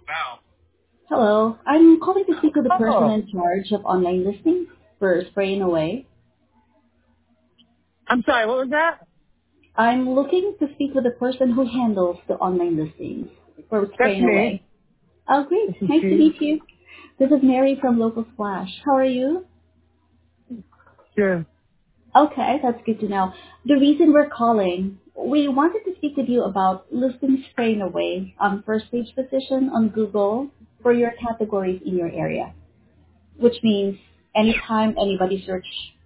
Hello. I'm calling to speak with the person Oh, in charge of online listings for Spraying Away. I'm sorry. What was that? I'm looking to speak with the person who handles the online listings for That's Spraying me. Away. Oh, great. This is Nice to she. meet you. This is Mary from Local Splash. How are you? Sure. Okay, that's good to know. The reason we're calling, we wanted to speak with you about listing Spraying Away on first page position on Google for your categories in your area, which means anytime anybody search